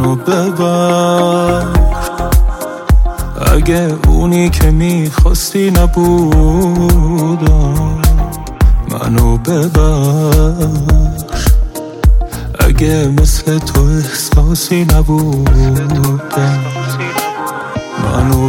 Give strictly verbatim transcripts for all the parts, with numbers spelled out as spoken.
منو ببر. اگه اونی که میخواستی نبودم منو ببخش. اگه مثل تو احساسی نبودم منو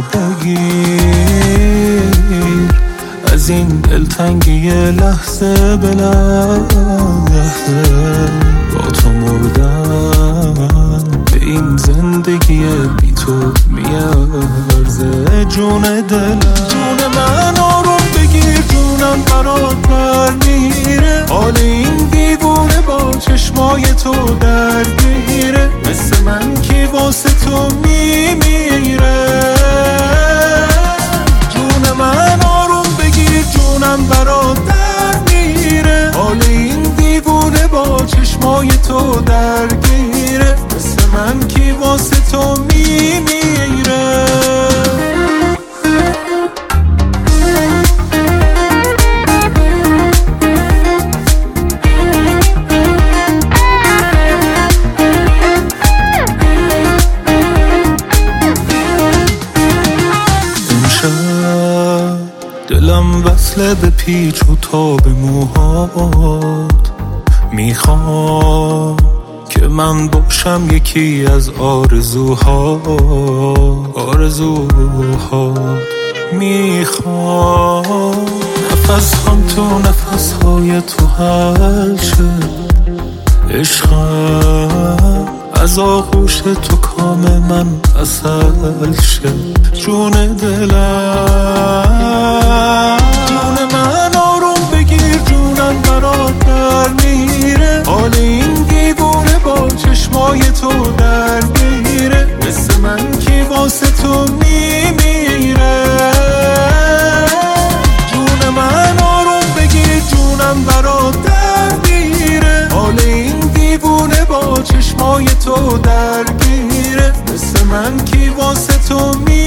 بگیر. از این دلتنگی لحظه به لحظه با تو مردم. به این زندگی بی تو میارزه جون دلم. جون من آروم بگیر، جونم برات در میره. حال این دیوونه با چشمای تو درگیره. مثل من کی واسه تو میمیره. جون من آروم بگیر، جونم برات در میره. حال این دیوونه با چشمای تو درگیره. مثل من کی واسه تو میمیره. دلم وصله به پیچ و تاب موهات. میخوام که من باشم یکی از آرزوهات. آرزوهات میخوام نفس هم تو نفس های تو حل شه. عشقم از آغوش تو کام من عسل شه. جون دلم، جون من آروم بگیر، جونم برات در میره. حال این دیوونه با چشمای تو درگیره. مثل من کی واسه تو میمیره. جون من آروم بگیر، جونم برات در میره. حال این دیوونه با چشمای تو درگیره. مثل من کی واسه تو میمیره.